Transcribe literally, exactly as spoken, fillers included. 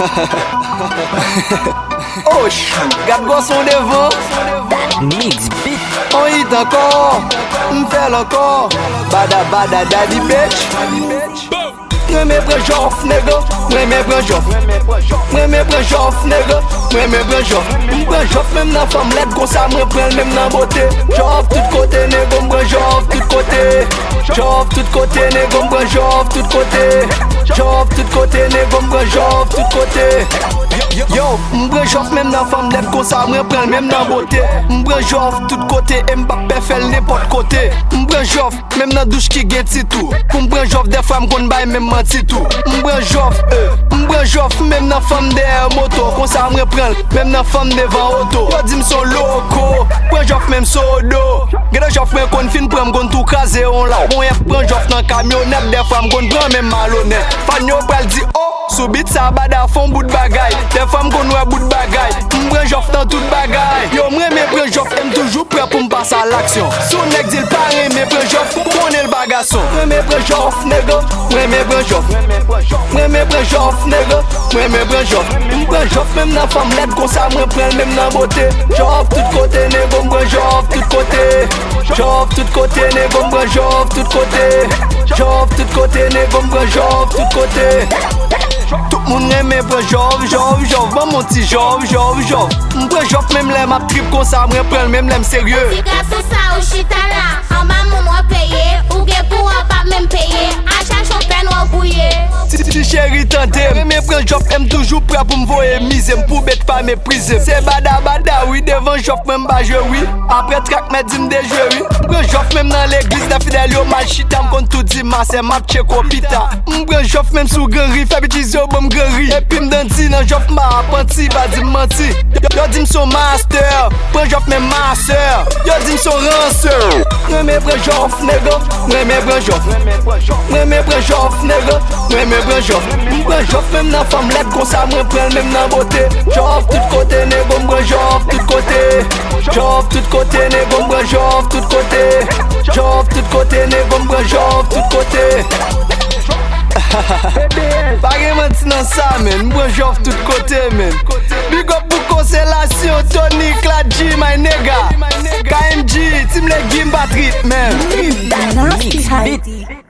Osh, garde garçon devant. Mix beat. On hit encore, on fait encore. Bada bada daddy bitch. Mwen me pren jof nega, mwen me pren jof. Mwen me pren jof nega, mwen me pren jof. Mwen pren jof même nan femme let kon sa mwen pren même nan beauté. Jof tout côté nega, mwen jof tout côté. Jof tout côté nega, mwen jof tout côté. Jof tout côté nega, mwen jof tout côté. Yo, m'bren jof même nan femme let kon sa mwen pren même nan beauté. M'bren jof tout côté, Mbappé fait n'importe côté. M'bren jof même nan douche qui gen ti tout. M'bren jof des femmes kon bay même menti tout. M'bren jof, euh, m'bren jof même nan femme derrière moto. Kon sa m're pren même nan femme devant auto. Yo di m'son loco, m'bren jof même sodo. Gade jof men kon fin pren m'gon tout krasé on la. Bon y'a pren jof nan camionnette des femmes kon pren même malhonnête. Fan yo pral di oh. Soubit sa bada fon bout de bagay. Des femmes qu'on wè bout de bagay. M'bren jof dans tout bagay. Yo m're me pren jof aime toujours prêt pour m'passer à l'action. Son nèg dit l'pare me pren jof connaît le bagasson. M're me pren jof nègre, m're me pren jof. M're me pren jof nègre, m're me pren jof. M'pren jof même nan femme let kon sa m're pren même nan beauté. Jof tout côté nègre, m'pren jof tout côté. Jof tout côté nègre, m'pren jof tout côté. Jof tout côté nègre, m'pren jof tout côté. Tout moun reme pren jof, jof, jof. Ban mon ti jof, jof, jof. M'pren jof même lè m'a trip kon sa m're pren même lèm sérieux. Si garçon sa ou chita là, en bas moun wè paye. Ou gen pou an pa même paye. A chaque pen wè bouye. Si chéri tante, reme pren jof aime toujours prêt pour m'voyer mise. M'pou bête pas mépriser. C'est bada bada oui devant jof même ba je oui. Après track m'a dit m'déjouer oui. M'pren jof même dans l'église la fidèle yo mal chita m'kon tout dimanche c'est m'a check opita. M'pren jof même sous granri, fait bêtise yo bon granri. Et puis m'danti nan jof m'a apprenti ba di menti. Yo di m'son master, pren jof même ma sœur. Yo di m'son ranceur. Reme pren jof nègre, reme pren jof. Reme pren jof nègre, reme pren jof. M'pren jof même nan femme let kon sa m're pren même nan beauté. Jof tout côté nègre, m'pren jof tout côté. Jof tout côté nègre, m'pren jof tout côté. Jof tout côté nègre, m'pren jof tout côté. Page menti nan sa men, m'pren jof tout côté men. Big up pour consolation, Tony, Cladji, my nigga. K M G, Team le game battery, man. Mix beat.